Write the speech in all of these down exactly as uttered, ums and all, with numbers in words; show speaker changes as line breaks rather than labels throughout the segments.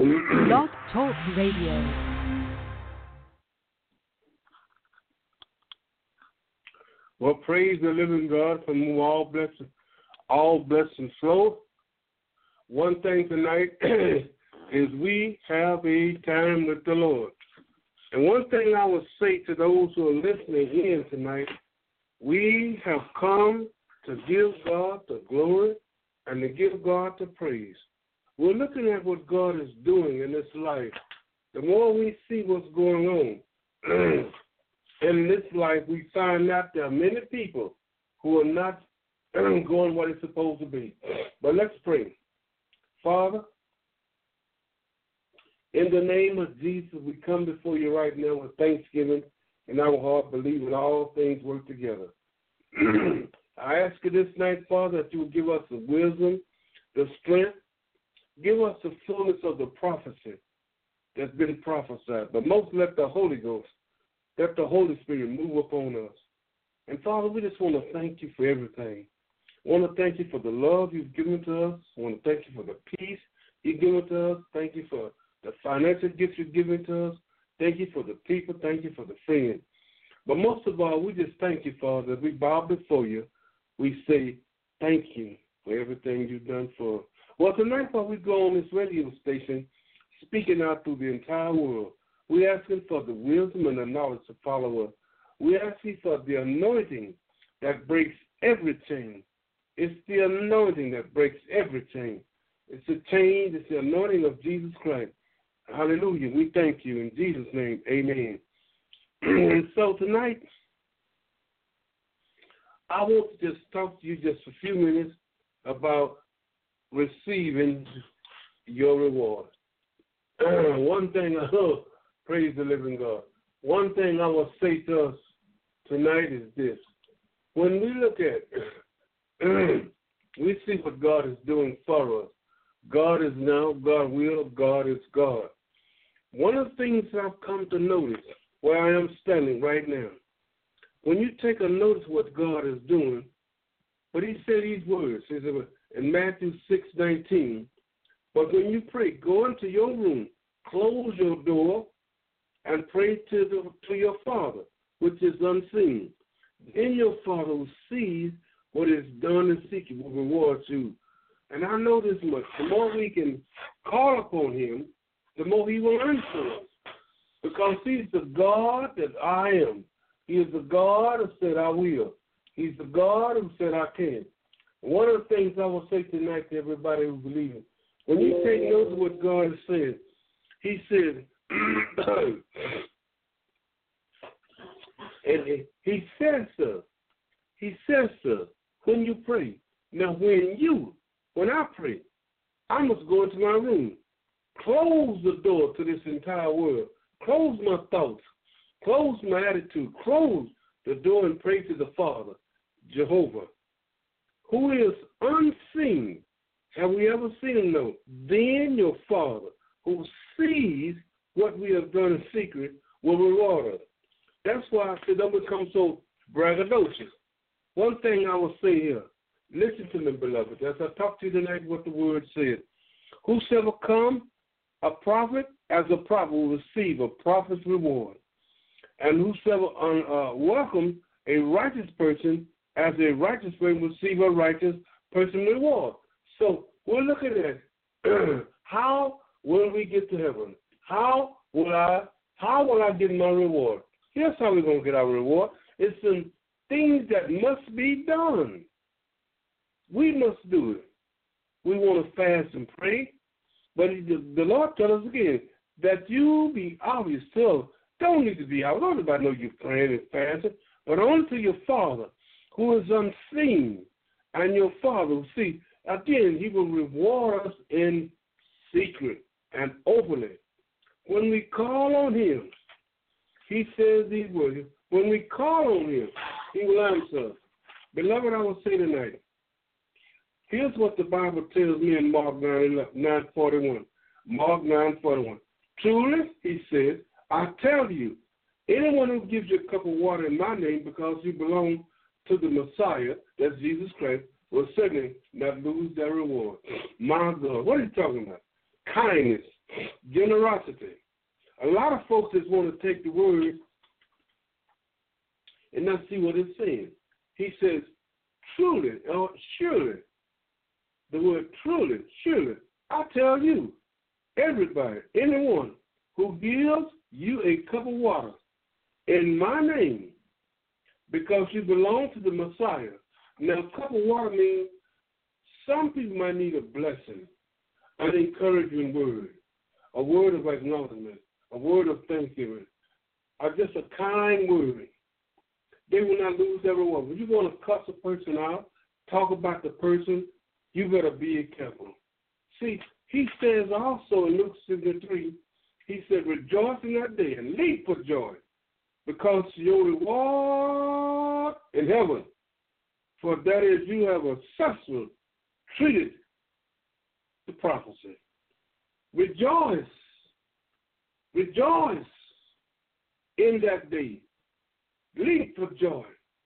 Blog Talk Radio.
Well, praise the living God from whom all blessings, all blessings flow. One thing tonight is we have a time with the Lord. And one thing I would say to those who are listening in tonight, we have come to give God the glory and to give God the praise. We're looking at what God is doing in this life. The more we see what's going on in this life, we find out there are many people who are not going what it's supposed to be. But let's pray. Father, in the name of Jesus, we come before you right now with thanksgiving in our heart, believing all things work together. I ask you this night, Father, that you will give us the wisdom, the strength, give us the fullness of the prophecy that's been prophesied. But most let the Holy Ghost, let the Holy Spirit move upon us. And Father, we just want to thank you for everything. I want to thank you for the love you've given to us. I want to thank you for the peace you've given to us. Thank you for the financial gifts you've given to us. Thank you for the people. Thank you for the friends. But most of all, we just thank you, Father, as we bow before you. We say thank you for everything you've done for us. Well, tonight while we go on this radio station, speaking out through the entire world, we're asking for the wisdom and the knowledge to follow us. We're asking for the anointing that breaks every chain. It's the anointing that breaks every chain. It's the chain, it's the anointing of Jesus Christ. Hallelujah. We thank you in Jesus' name. Amen. And so tonight, I want to just talk to you just for a few minutes about receiving your reward. One thing, oh, praise the living God. One thing I will say to us tonight is this. When we look at, we see what God is doing for us. God is now, God will, God is God. One of the things I've come to notice where I am standing right now, when you take a notice of what God is doing, but he said these words, he said in Matthew six nineteen, but when you pray, go into your room, close your door, and pray to, the, to your Father, which is unseen. Then your Father who sees what is done in secret will reward you. And I know this much. The more we can call upon him, the more he will answer us. Because he's the God that I am. He is the God who said I will. He's the God who said I can. And one of the things I will say tonight to everybody who believes, when you take note of what God has said, he said, and he says, sir, he says, sir, when you pray. Now, when you, when I pray, I must go into my room, close the door to this entire world, close my thoughts, close my attitude, close the door and pray to the Father, Jehovah, who is unseen. Have we ever seen him? No. Then your Father, who sees what we have done in secret, will reward us. That's why I said don't become so braggadocious. One thing I will say here, listen to me, beloved, as I talk to you tonight what the word says. Whosoever come a prophet as a prophet will receive a prophet's reward. And whosoever uh, welcome a righteous person as a righteous person will receive a righteous person reward. So we're looking at how will we get to heaven? How will I how will I get my reward? Here's how we're going to get our reward. It's some things that must be done. We must do it. We want to fast and pray, but the Lord tells us again that you be obvious to us. Don't need to be obvious. Don't nobody know you're praying and fasting, but only to your Father who is unseen, and your Father who sees. Again, he will reward us in secret and openly. When we call on him, he says these words. When we call on him, he will answer us. Beloved, I will say tonight, here's what the Bible tells me in Mark nine forty-one. Mark nine forty-one. Truly, he says, I tell you, anyone who gives you a cup of water in my name because you belong to the Messiah, that's Jesus Christ, will certainly not lose their reward. My God, what are you talking about? Kindness, Generosity. A lot of folks just want to take the word and not see what it's saying. He says, truly, or surely, the word truly, surely, I tell you, everybody, anyone who gives you a cup of water in my name, because you belong to the Messiah. Now, a cup of water means some people might need a blessing, an encouraging word, a word of acknowledgement, a word of thanksgiving, or just a kind word. They will not lose everyone. When you want to cuss a person out, talk about the person, you better be careful. See, he says also in Luke sixty-three, he said, rejoice in that day and leap for joy, because your reward in heaven, for that is you have successfully treated the prophecy. Rejoice, rejoice in that day. Leap for joy,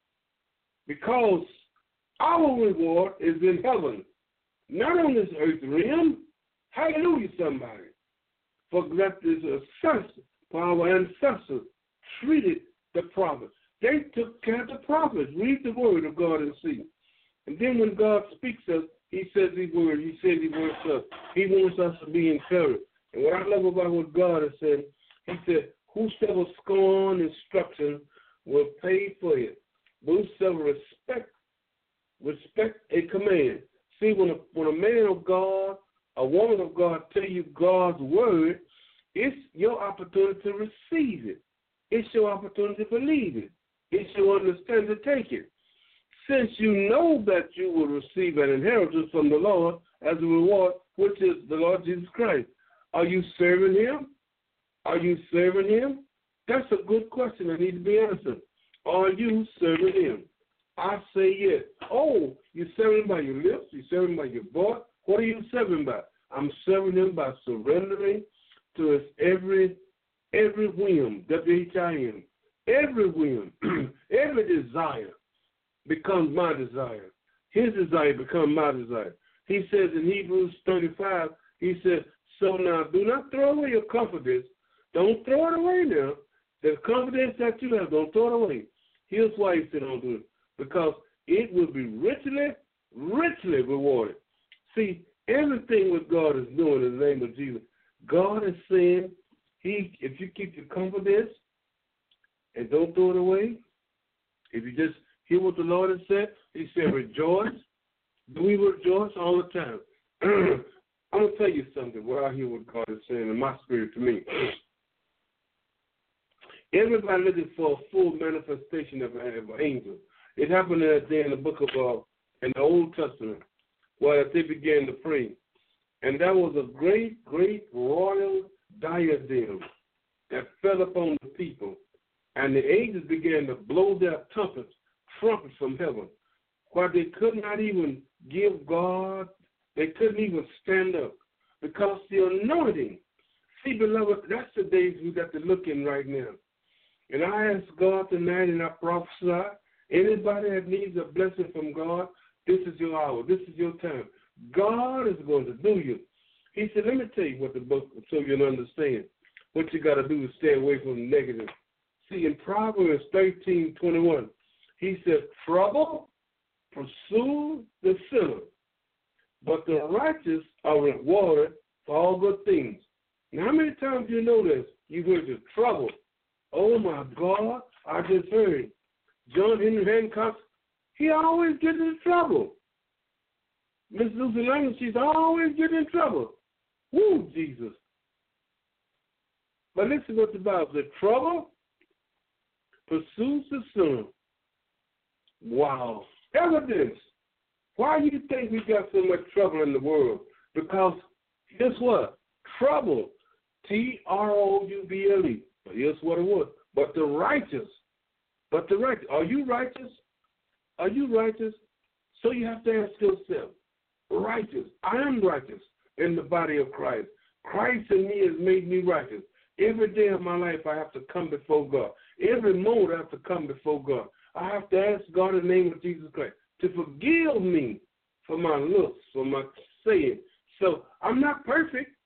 because our reward is in heaven, not on this earth realm. Hallelujah, somebody. For that is a sense, for our ancestors treated the prophets. They took care of the prophets. Read the word of God and see. And then when God speaks to us, he says these words, he says these words to us. He wants us to be encouraged. And what I love about what God has said, he said, whosoever scorn instruction will pay for it. Whosoever respect, respect a command. See, when a, when a man of God, a woman of God tell you God's word, it's your opportunity to receive it. It's your opportunity to believe it. It's your understanding to take it. Since you know that you will receive an inheritance from the Lord as a reward, which is the Lord Jesus Christ, are you serving him? Are you serving him? That's a good question that needs to be answered. Are you serving him? I say yes. Oh, you're serving by your lips? You're serving by your voice? What are you serving by? I'm serving him by surrendering to his every every whim, W H I M. Every whim, every desire becomes my desire. His desire becomes my desire. He says in Hebrews thirty-five, he says, so now do not throw away your confidence. Don't throw it away now. The confidence that you have, don't throw it away. Here's why he said don't do it. Because it will be richly, richly rewarded. See, everything what God is doing in the name of Jesus, God is saying, He, if you keep your confidence and don't throw it away, if you just hear what the Lord has said, he said rejoice. Do we rejoice all the time? I'm going to tell you something, what I hear what God is saying in my spirit to me. Everybody looking for a full manifestation of an angel. It happened that day in the book of, uh, in the Old Testament, where they began to pray. And that was a great, great royal diadem that fell upon the people. And the angels began to blow their trumpets, trumpets from heaven, where they could not even give God, they couldn't even stand up, because the anointing. See, beloved, that's the days we got to look in right now. And I ask God tonight, and I prophesy, anybody that needs a blessing from God, this is your hour. This is your time. God is going to do you. He said, let me tell you what the book, so you'll understand. What you got to do is stay away from the negative. See, in Proverbs thirteen twenty-one, he said, trouble pursue the sinner, but the righteous are rewarded for all good things. Now, how many times do you know this? You've heard the trouble. Oh, my God, I just heard John Henry Hancock, he always gets in trouble. Miss Lucy Lang, she's always getting in trouble. Woo, Jesus. But listen what the Bible says. Trouble pursues the sinner. Wow. Evidence. Why do you think we got so much trouble in the world? Because guess what? Trouble. T R O U B L E. But here's what it was. But the righteous. But the righteous. Are you righteous? Are you righteous? So you have to ask yourself, righteous. I am righteous in the body of Christ. Christ in me has made me righteous. Every day of my life I have to come before God. Every moment I have to come before God. I have to ask God in the name of Jesus Christ to forgive me for my looks, for my saying. So I'm not perfect.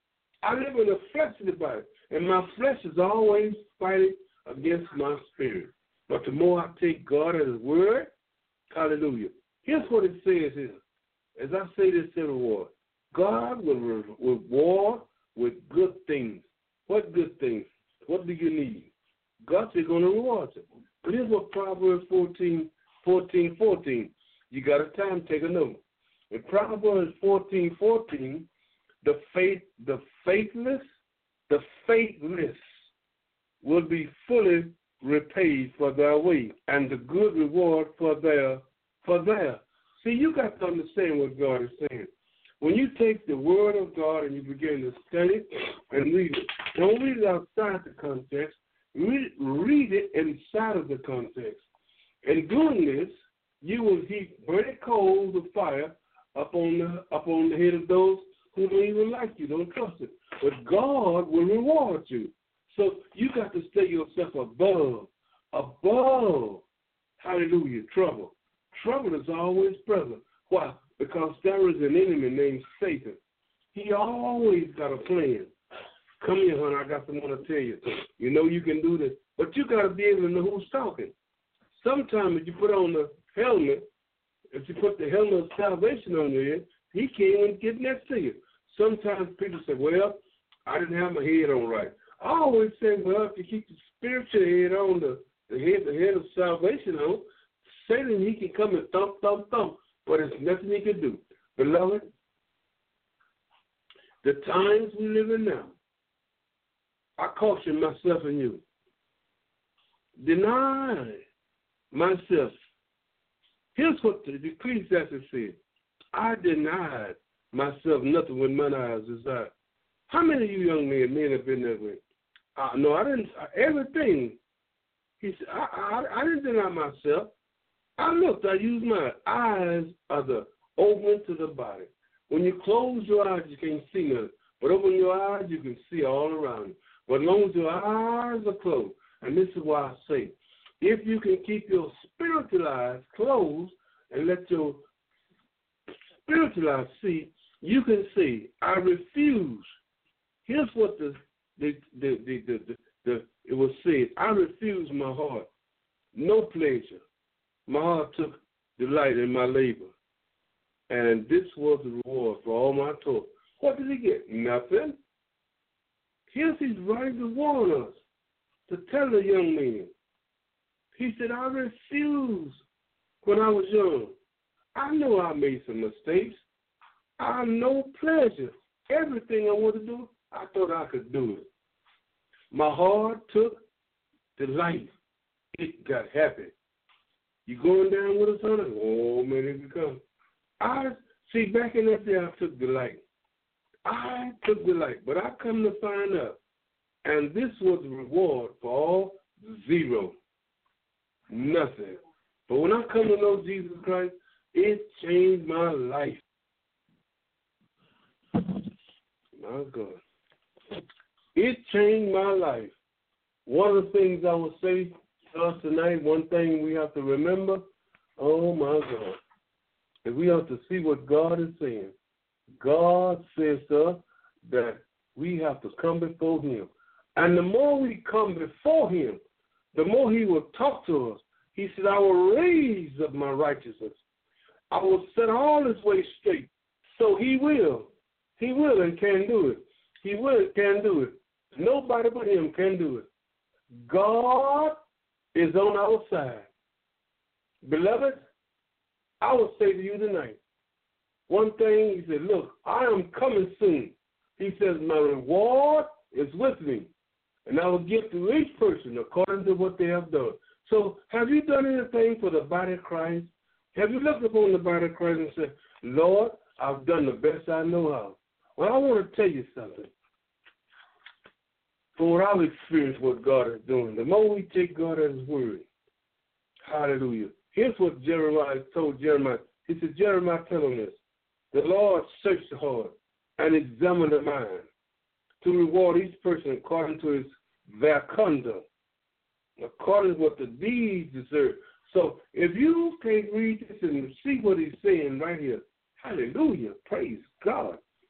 I live in a fleshly body, and my flesh is always fighting against my spirit. But the more I take God at His word, hallelujah. Here's what it says here. As I say this every word, God will re- reward with good things. What good things? What do you need? God is going to reward you. But here's what Proverbs fourteen, fourteen, fourteen. You got a time, take a note. In Proverbs fourteen, fourteen, the faith, the faithless, the faithless will be fully repaid for their way, and the good reward for their for their. See, you got to understand what God is saying. When you take the word of God and you begin to study it and read it, don't read it outside the context. Read, read it inside of the context. In doing this, you will heap burning coals of fire up on the up on the head of those who don't even like you, don't trust it. But God will reward you. So you got to stay yourself above, above, hallelujah, trouble. Trouble is always present. Why? Because there is an enemy named Satan. He always got a plan. Come here, honey, I got something to tell you. You know you can do this, but you got to be able to know who's talking. Sometimes if you put on the helmet, if you put the helmet of salvation on your head, he can't even get next to you. Sometimes people say, well, I didn't have my head on right. I always say, well, if you keep the spiritual head on, the, the head the head of salvation on, Satan, he can come and thump, thump, thump, but there's nothing he can do. Beloved, the times we live in now, I caution myself and you. Deny myself. Here's what the Ecclesiastes said. I denied myself nothing when mine eyes desired. How many of you young men, men have been that way? Uh, no, I didn't. Uh, everything. He said, I, I, I didn't deny myself. I looked. I used my eyes are the open to the body. When you close your eyes, you can't see nothing. But open your eyes, you can see all around you. But as long as your eyes are closed, and this is why I say, if you can keep your spiritual eyes closed and let your spiritual eyes see, you can see. I refuse. Here's what the the the the the, the, the it was said. I refuse my heart, no pleasure. My heart took delight in my labor, and this was the reward for all my toil. What did he get? Nothing. Here's he's writing to warn us, to tell the young man. He said, I refused when I was young. I know I made some mistakes. I know pleasure. Everything I want to do, I thought I could do it. My heart took delight. It got happy. You going down with us, honey? Oh, man, here we come. I, see, back in that day, I took delight. I took delight, but I come to find out, and this was the reward for all, zero, nothing. But when I come to know Jesus Christ, it changed my life. My God. It changed my life. One of the things I will say to us tonight, one thing we have to remember, oh, my God, is we have to see what God is saying. God says to us that we have to come before him. And the more we come before him, the more he will talk to us. He said, I will raise up my righteousness. I will set all his ways straight. So he will. He will and can do it. He will and can do it. Nobody but him can do it. God is on our side. Beloved, I will say to you tonight, one thing, he said, look, I am coming soon. He says, my reward is with me, and I will give to each person according to what they have done. So have you done anything for the body of Christ? Have you looked upon the body of Christ and said, Lord, I've done the best I know how? Well, I want to tell you something. From what I've experienced what God is doing, the more we take God at his word, hallelujah. Here's what Jeremiah told Jeremiah. He said, Jeremiah, tell him this. The Lord searched the heart and examined the mind to reward each person according to his their conduct, according to what the deeds deserve. So if you can read this and see what he's saying right here, hallelujah, praise God.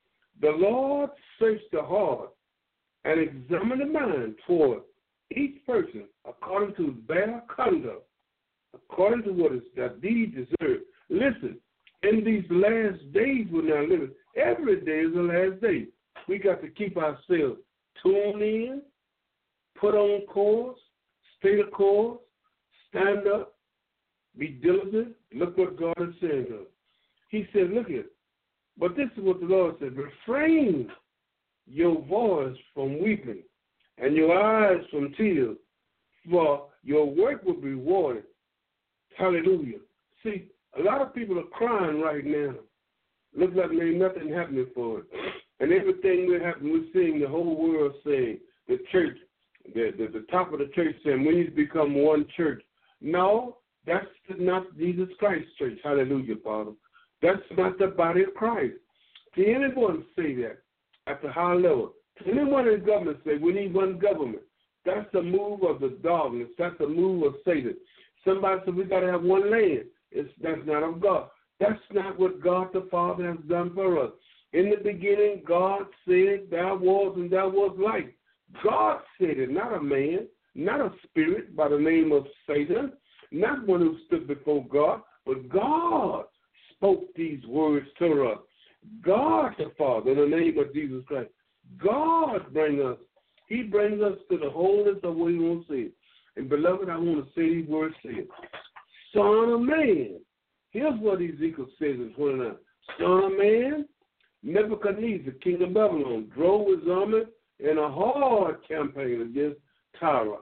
The Lord searched the heart and examined the mind toward each person according to their conduct, according to what is that deed deserved. Listen, in these last days we're now living, every day is the last day. We got to keep ourselves tuned in, put on course, stay the course, stand up, be diligent. Look what God is saying to us. He said, look at it. But this is what the Lord said. Refrain your voice from weeping and your eyes from tears, for your work will be rewarded. Hallelujah. See, a lot of people are crying right now. Looks like there ain't nothing happening for it. And everything we're happening, we're seeing the whole world saying, the church, the, the, the top of the church saying, we need to become one church. No, that's not Jesus Christ's church. Hallelujah, Father. That's not the body of Christ. To anyone say that at the high level, to anyone in government say we need one government, that's the move of the darkness. That's the move of Satan. Somebody said we got to have one land. It's, that's not of God. That's not what God the Father has done for us. In the beginning, God said there was and there was light. God said it, not a man, not a spirit by the name of Satan, not one who stood before God, but God spoke these words to us. God the Father, in the name of Jesus Christ. God bring us. He brings us to the wholeness of what he wants to say. And beloved, I want to say these words to you. Son of man. Here's what Ezekiel says in twenty-nine. Son of man, Nebuchadnezzar, king of Babylon, drove his army in a hard campaign against Tyre.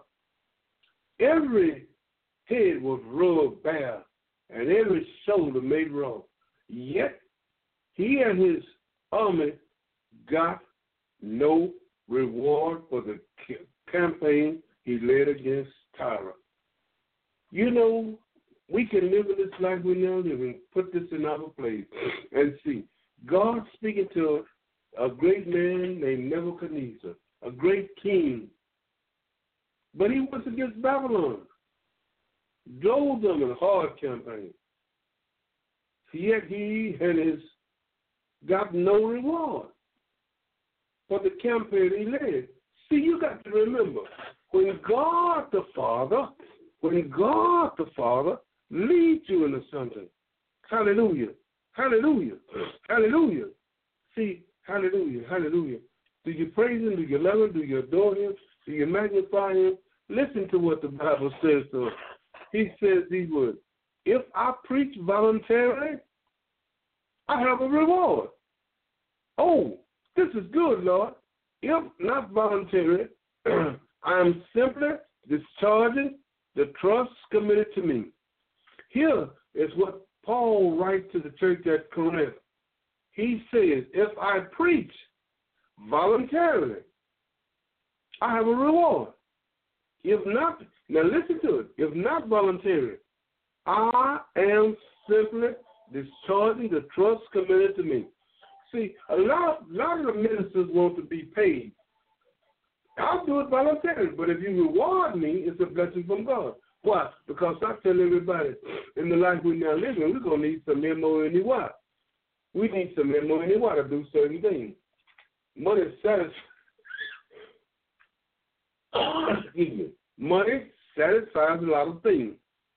Every head was rubbed bare, and every shoulder made raw. Yet he and his army got no reward for the campaign he led against Tyre. You know, we can live in this life we now live in, put this in our place, and see. God speaking to a great man named Nebuchadnezzar, a great king. But he was against Babylon. Drove them in a hard campaign. Yet he and his got no reward for the campaign he led. See, you got to remember, when God the Father, when God the Father leads you into something, hallelujah, hallelujah, hallelujah. See, hallelujah, hallelujah. Do you praise him? Do you love him? Do you adore him? Do you magnify him? Listen to what the Bible says to us. He says these words, if I preach voluntarily, I have a reward. Oh, this is good, Lord. If not voluntarily, I am simply discharging the trust committed to me. Here is what Paul writes to the church at Corinth. He says, if I preach voluntarily, I have a reward. If not, now listen to it, if not voluntarily, I am simply discharging the trust committed to me. See, a lot, a lot of the ministers want to be paid. I'll do it voluntarily, but if you reward me, it's a blessing from God. Why? Because I tell everybody, in the life we're now living, we're going to need some M O N E Y. We need some M O N E Y to do certain things. Money satisfies. Excuse me. Money satisfies a lot of things.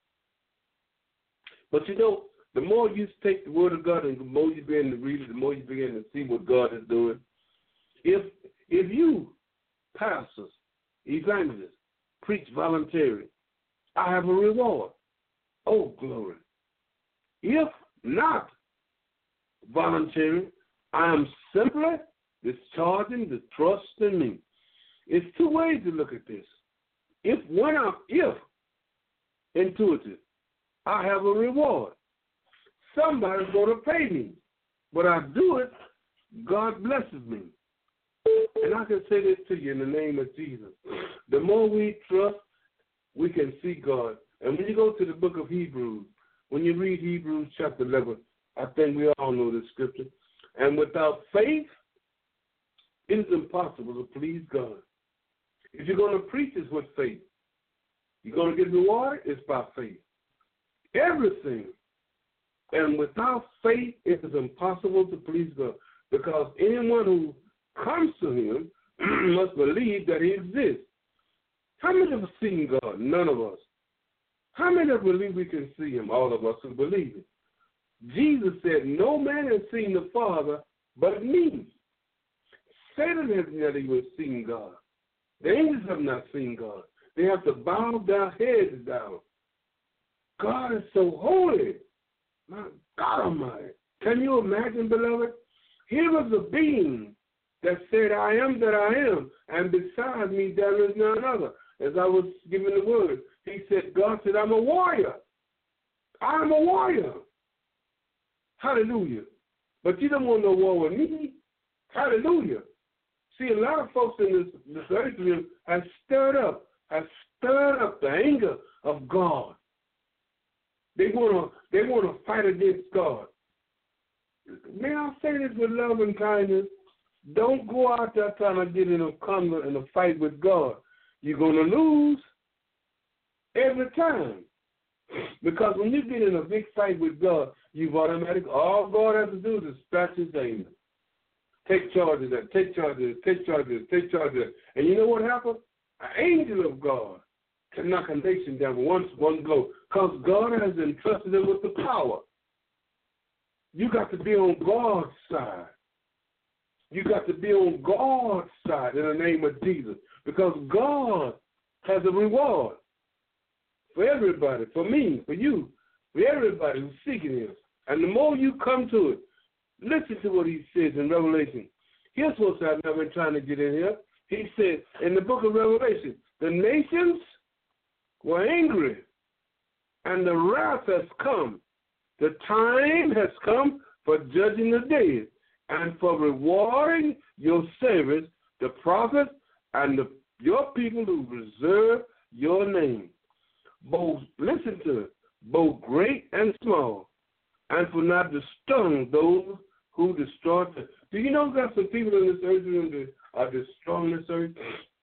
But you know, the more you take the word of God and the more you begin to read it, the more you begin to see what God is doing. If if you, pastors, evangelists, preach voluntarily, I have a reward. Oh, glory. If not voluntary, I am simply discharging the trust in me. It's two ways to look at this. If one of, if, intuitive, I have a reward. Somebody's going to pay me. But I do it, God blesses me. And I can say this to you in the name of Jesus. The more we trust, we can see God. And when you go to the book of Hebrews, when you read Hebrews chapter eleven, I think we all know this scripture. And without faith, it is impossible to please God. If you're going to preach, it's with faith. You're going to get rewarded, it's by faith. Everything. And without faith, it is impossible to please God. because anyone who comes to him must believe that he exists. How many of us seen God? None of us. How many of us believe we can see him? All of us who believe it. Jesus said, no man has seen the Father but me. Satan has not even seen God. The angels have not seen God. They have to bow their heads down. God is so holy. My God Almighty. Can you imagine, beloved? Here was a being that said, I am that I am, and beside me there is none other. As I was giving the word, he said, God said, I'm a warrior. I'm a warrior. Hallelujah. But you don't want no war with me. Hallelujah. See, a lot of folks in this, this earth realm have stirred up, have stirred up the anger of God. They want to they want to fight against God. May I say this with love and kindness? Don't go out there trying to get in a conflict in a fight with God. You're going to lose every time. Because when you get in a big fight with God, you've automatically, all God has to do is dispatch his anger. Take charge of that, take charge of this, take charge of this, take charge of that. And you know what happened? An angel of God can knock a nation down with one, one blow because God has entrusted them with the power. You got to be on God's side. You got to be on God's side in the name of Jesus because God has a reward for everybody, for me, for you, for everybody who's seeking him. And the more you come to it, listen to what he says in Revelation. Here's what I've been trying to get in here. He said in the book of Revelation, the nations were angry, and the wrath has come. The time has come for judging the dead and for rewarding your servants, the prophets, and the, your people who reserve your name. Both, listen to it, both great and small, and for not destroying those who destroy them. Do you know that some people in this earth that are destroying this earth?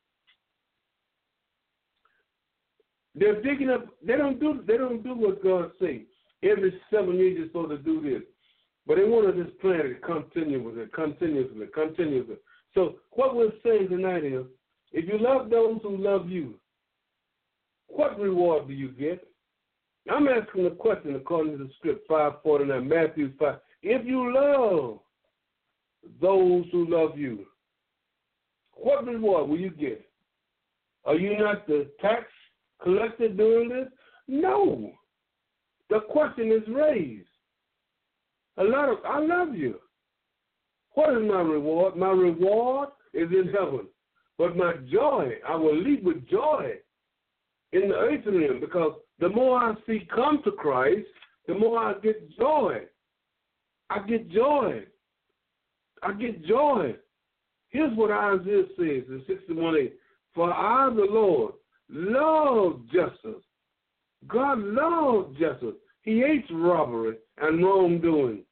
They're digging up. They don't do. They don't do what God says. Every seven years you're supposed to do this, but they want to just plan it continuously, continuously, continuously. So what we're saying tonight is, if you love those who love you, what reward do you get? I'm asking a question according to the script, five forty-nine, Matthew five. If you love those who love you, what reward will you get? Are you not the tax collector doing this? No. The question is raised. A lot of, I love you. What is my reward? My reward is in heaven. But my joy, I will lead with joy in the earth realm, because the more I see come to Christ, the more I get joy. I get joy. I get joy. Here's what Isaiah says in sixty-one eight. For I, the Lord, love justice. God loves justice. He hates robbery and wrongdoing.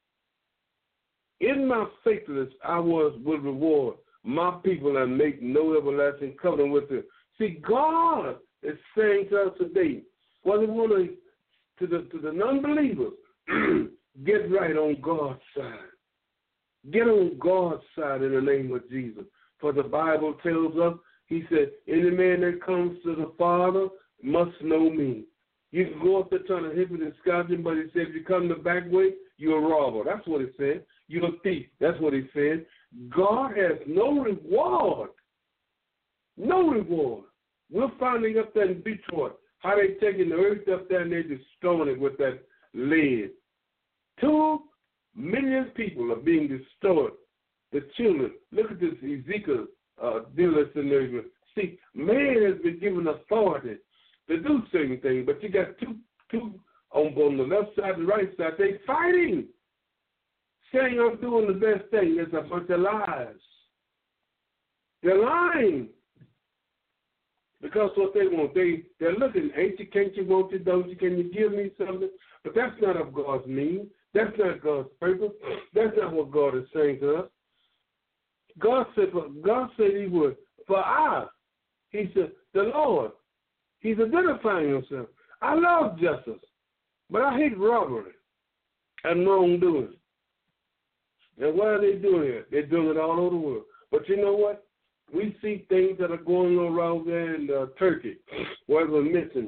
In my faithfulness, I was will reward my people and make no everlasting covenant with them. See, God is saying to us today, what we want to, to the to the non-believers, get right on God's side. Get on God's side in the name of Jesus. For the Bible tells us, he said, any man that comes to the Father must know me. You can go up there trying to hit and discourage him, but he said, if you come the back way, you're a robber. That's what he said. You're a thief. That's what he said. God has no reward. No reward. We're finding up there in Detroit how they taking the earth up there and they're destroying it with that lead. Two million people are being destroyed. The children. Look at this Ezekiel uh, dealers in there. See, man has been given authority to do certain things, but you got two two on, on the left side and the right side. They fighting, saying I'm doing the best thing. It's a bunch of lies. They're lying. Because what they want, they, they're looking, ain't you, can't you, won't you, don't you, can you give me something? But that's not of God's meaning. That's not God's purpose. That's not what God is saying to us. God said, God said he would. For I, he said, the Lord, he's identifying himself. I love justice, but I hate robbery and wrongdoing. And why are they doing it? They're doing it all over the world. But you know what? We see things that are going on around there in uh, Turkey, where we're missing.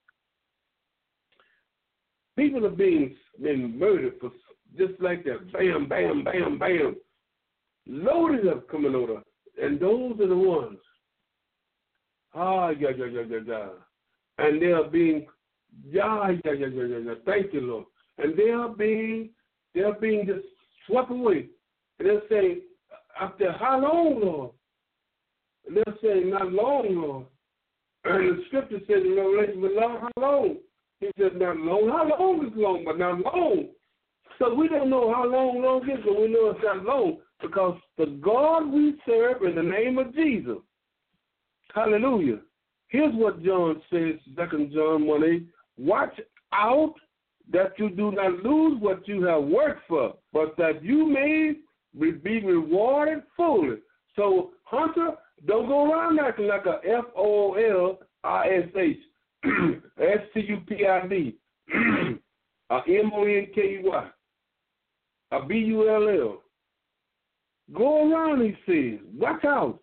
People are being, being murdered for just like that. Bam, bam, bam, bam. Loaded up coming over. And those are the ones. Ah, yeah, yeah, yeah, yeah, yeah. And they are being, yeah, yeah, yeah, yeah, yeah, yeah. Thank you, Lord. And they are being, they are being just swept away. And they'll say, after how long, Lord? And they'll say, not long, Lord. And the scripture says in Revelation, but Lord, how long? He said, not long. How long is long? But not long. So we don't know how long long is, but we know it's not long because the God we serve in the name of Jesus. Hallelujah. Here's what John says, Second John one eight. Watch out that you do not lose what you have worked for, but that you may be rewarded fully. So, Hunter, don't go around acting like a F O L I S H, S T U P I D, a M O N K E Y, a B U L L. Go around, he says. Watch out.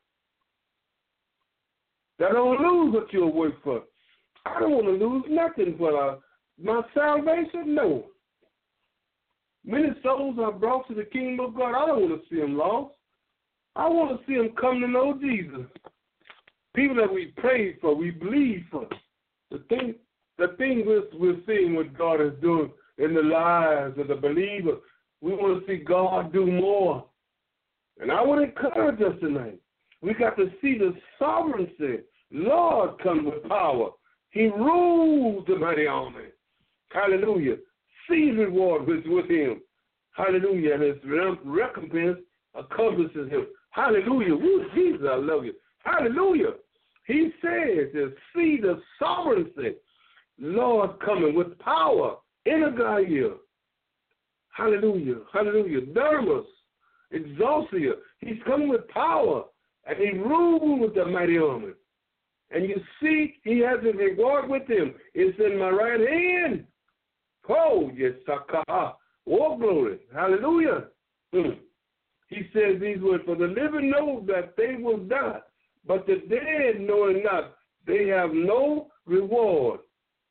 That don't lose what you'll work for. I don't want to lose nothing for uh, my salvation. No. Many souls are brought to the kingdom of God. I don't want to see them lost. I want to see them come to know Jesus. People that we pray for, we believe for. The thing, the thing we're, we're seeing what God is doing in the lives of the believer, we want to see God do more. And I want to encourage us tonight. We got to see the sovereignty. Lord come with power. He rules the mighty army. Hallelujah. See his reward with, with him. Hallelujah. And his recompense accomplishes him. Hallelujah. Woo, Jesus, I love you. Hallelujah. He says to see the sovereignty. Lord coming with power in a Gaia. Hallelujah. Hallelujah. Dermis. Excelsior. He's coming with power. And he rules with the mighty army. And you see, he has his reward with him. It's in my right hand. Oh, yes, Sakaha. Oh, glory. Hallelujah. Hmm. He says these words, for the living know that they will die, but the dead knowing not, they have no reward.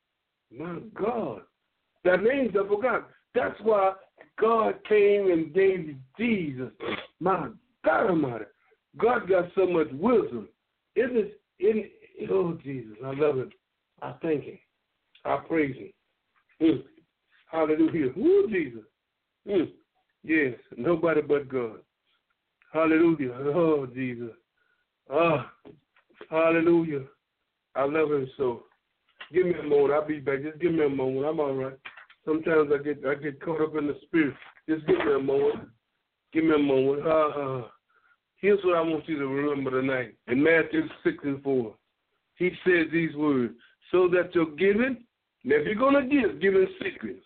My God. That names I forgot. That's why God came and gave Jesus. My God Almighty. God got so much wisdom. Isn't it? In, oh, Jesus, I love it. I thank him. I praise him. Mm. Hallelujah. Woo, Jesus. Mm. Yes, nobody but God. Hallelujah. Oh, Jesus. Ah, hallelujah. I love him so. Give me a moment. I'll be back. Just give me a moment. I'm all right. Sometimes I get I get caught up in the spirit. Just give me a moment. Give me a moment. Uh, uh, here's what I want you to remember tonight. In Matthew six and four, he says these words, so that your giving, now if you're going to give, give in secrets.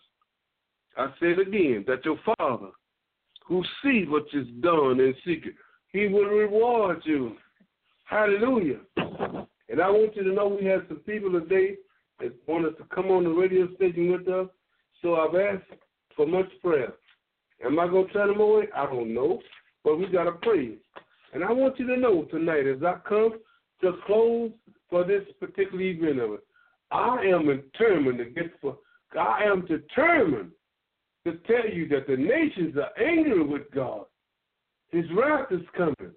I say it again, that your Father, who sees what is done in secret, he will reward you. Hallelujah. And I want you to know we have some people today that want us to come on the radio station with us. So I've asked for much prayer. Am I going to turn them away? I don't know. But we got to pray. And I want you to know tonight, as I come to close for this particular event of it, I am determined to get for, I am determined to tell you that the nations are angry with God. His wrath is coming.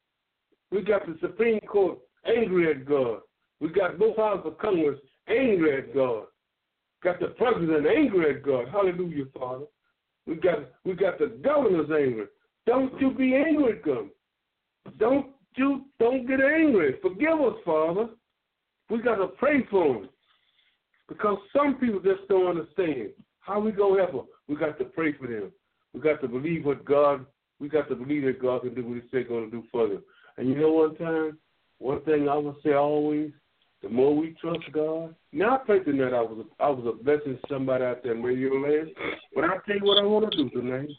We got the Supreme Court angry at God. We got both houses of Congress angry at God. Got the president angry at God. Hallelujah, Father. We got we got the governors angry. Don't you be angry at them. Don't you don't get angry. Forgive us, Father. We got to pray for them. Because some people just don't understand. How we gonna help them? We got to pray for them. We got to believe what God, we got to believe that God can do what he said he's gonna do for them. And you know one time, one thing I would say always, the more we trust God. Now I pray tonight I was a, I was a blessing to somebody out there in radio land. But I'll tell you what I want to do tonight.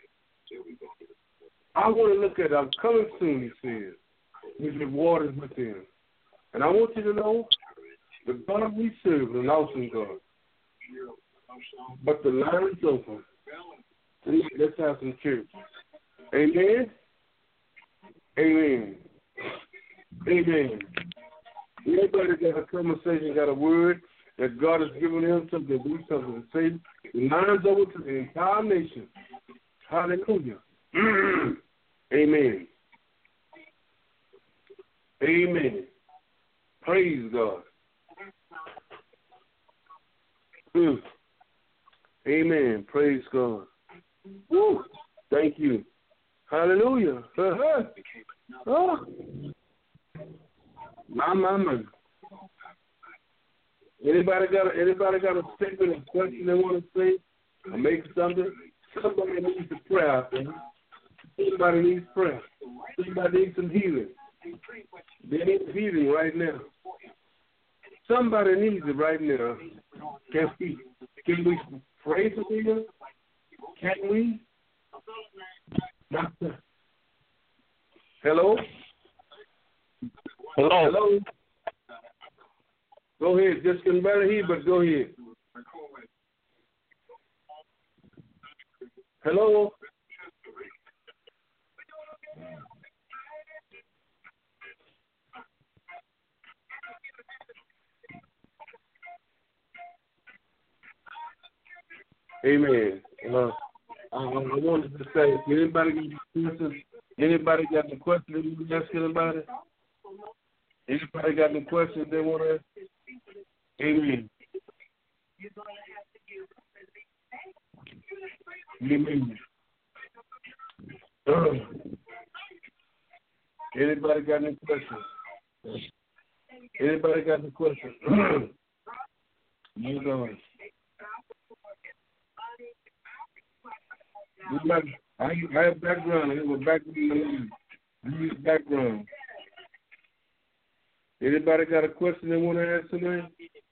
I want to look at I'm coming soon, he says. His reward is within. And I want you to know the God we serve is an awesome God. But the line is open. Let's have some church. Amen. Amen. Amen. Anybody got a conversation, got a word that God has given him something to do, something to say, it lines over to the entire nation. Hallelujah. Amen. Amen. Praise God. Mm. Amen. Praise God. Woo. Thank you. Hallelujah. Uh-huh. Oh. My, my, my. Anybody got a, anybody got a statement, a question they want to say, or make something? Somebody needs a prayer. Man. Somebody needs prayer. Somebody needs some healing. They need healing right now. Somebody needs it right now. Can we, can we pray for you? Can we? Doctor. Hello?
Hello.
Hello? Go ahead. Just can barely hear, but go ahead. Hello? Amen. Uh, I, I wanted to say, anybody got questions? Anybody got any questions they want to ask anybody? Anybody got any questions they want to ask? Amen. Amen. Uh, anybody got any questions? Anybody got any questions? You go. I, I have background. I have a background. I have background. Anybody got a question they want to ask tonight?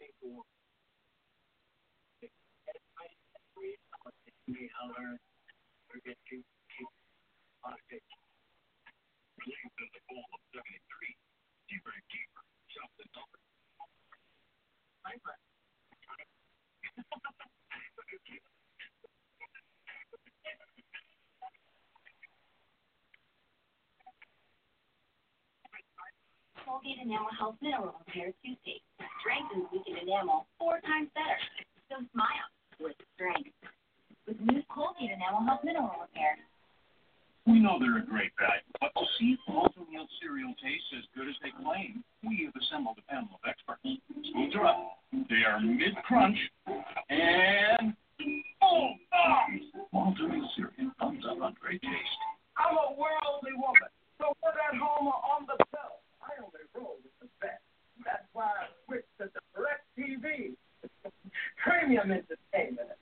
Colgate Enamel Health Mineral Repair Tuesday. Strengthens weakened enamel four times better. So smile with strength. With new Colgate Enamel Health Mineral Repair.
We know they're a great value, but to see if Ultra Meal cereal tastes as good as they claim, we have assembled a panel of experts. Spoons are up. They are mid-crunch, and boom, bombs. Ultra Meal cereal comes up on great taste.
I'm a worldly woman, so put at home or on the pill. I only roll with the best. That's why I switched to the Direct T V. Premium entertainment.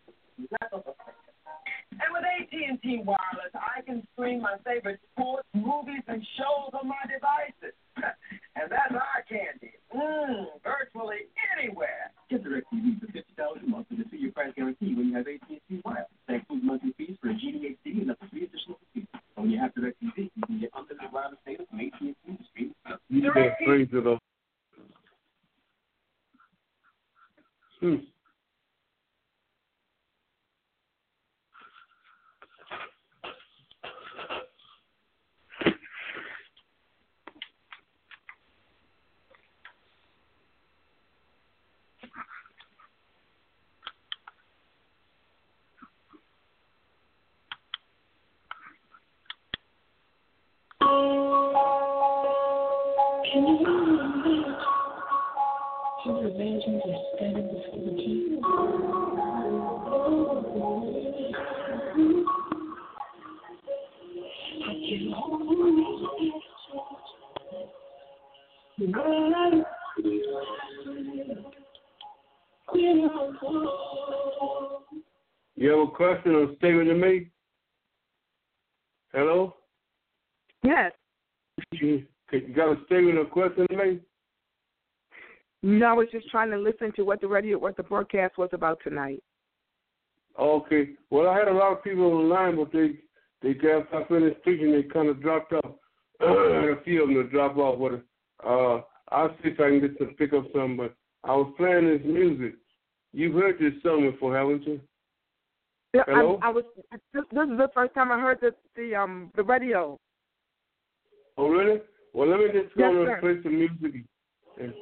And with A T and T Wireless, I can stream my favorite sports, movies, and shows on my devices. And that's our candy. Mmm, virtually anywhere.
Get Direct T V for fifty dollars a month with a two-year price guarantee when you have A T and T Wireless. That includes monthly fees for a G D H D and up to three additional fees. When you have Direct T V, you can get unlimited wireless data from A T and T to stream.
Yeah, praise the Lord. Hmm.
Can you remember how the virgins were standing before the king? I can hold
You have a question or statement to make? Hello?
Yes.
You got a statement or question to make?
No, I was just trying to listen to what the radio, what the broadcast was about tonight.
Okay. Well, I had a lot of people on the line, but they, they after I finished speaking, they kind of dropped off. A few of them to drop off. But uh, I'll see if I can get to pick up some. But I was playing this music. You've heard this song before, haven't you?
Yeah,
Hello?
I, I was. This, this is the first time I heard the the um the radio.
Oh, really? Well, let me just go
Yes,
and
sir.
play some music. And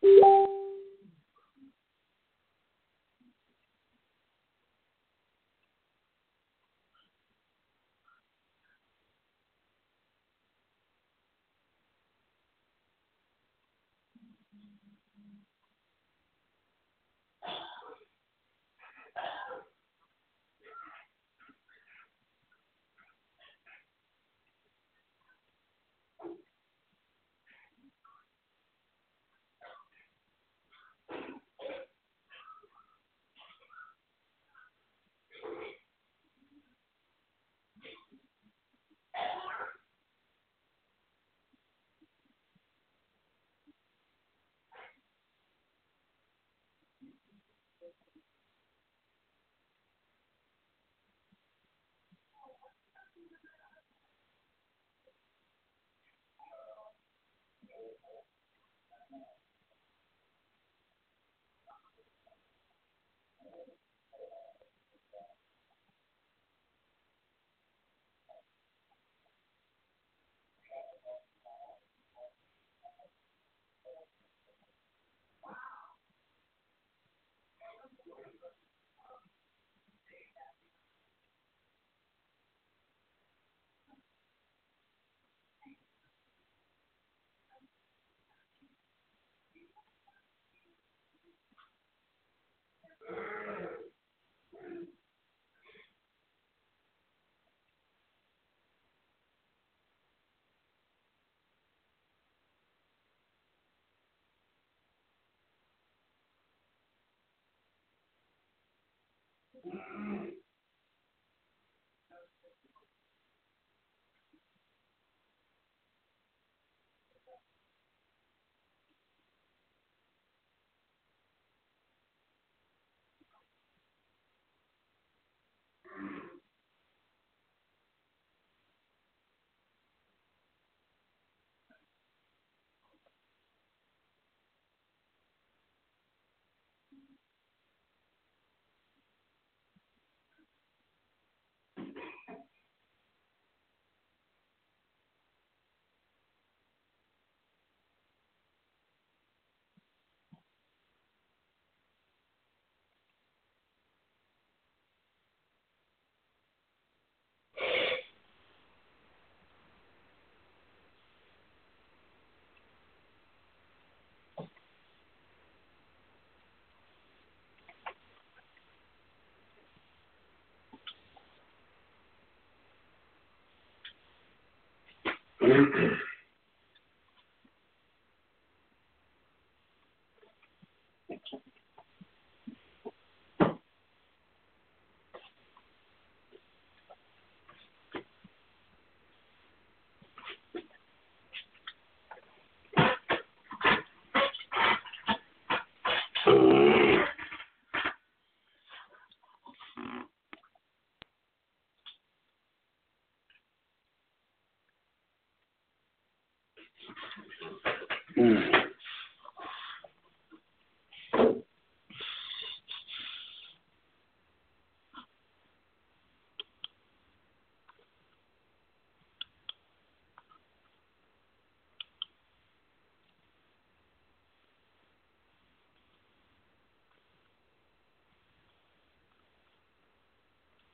Mm.